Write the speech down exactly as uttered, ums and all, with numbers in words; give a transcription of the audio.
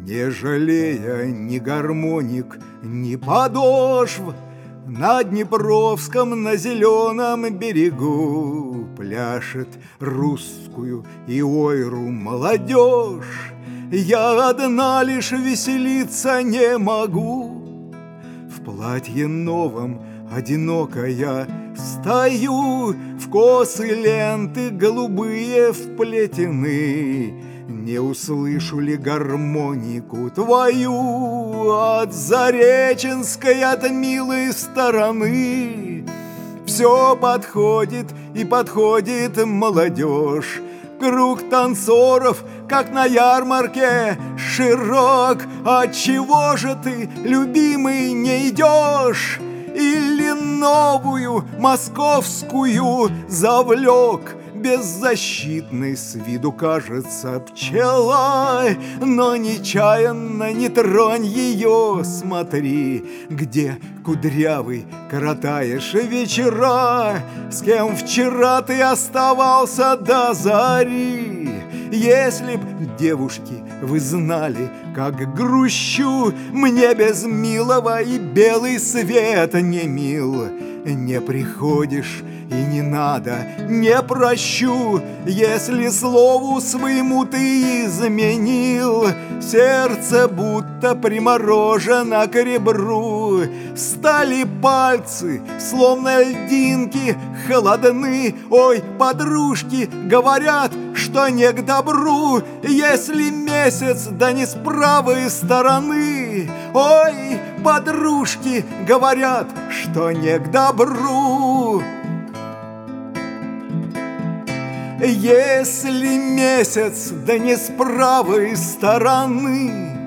Не жалея ни гармоник, ни подошв, на Днепровском, на зеленом берегу пляшет русскую и ойру молодежь. Я одна лишь веселиться не могу. В платье новом одинокая стою, в косы ленты голубые вплетены. Не услышу ли гармонику твою от Зареченской, от милой стороны? Все подходит и подходит молодежь. Круг танцоров, как на ярмарке, широк. Отчего же ты, любимый, не идешь? Или новую московскую завлек? Беззащитной с виду кажется пчела, но нечаянно не тронь ее, смотри, где кудрявый коротаешь вечера, с кем вчера ты оставался до зари. Если б, девушки, вы знали, как грущу, мне без милого и белый свет не мил. Не приходишь и не надо, не прощу, если слову своему ты изменил. Сердце будто приморожено к ребру, стали пальцы, словно льдинки, холодны. Ой, подружки говорят, что не к добру, если месяц да не с правой стороны. Ой, подружки говорят, что не к добру. Если месяц да не с правой стороны.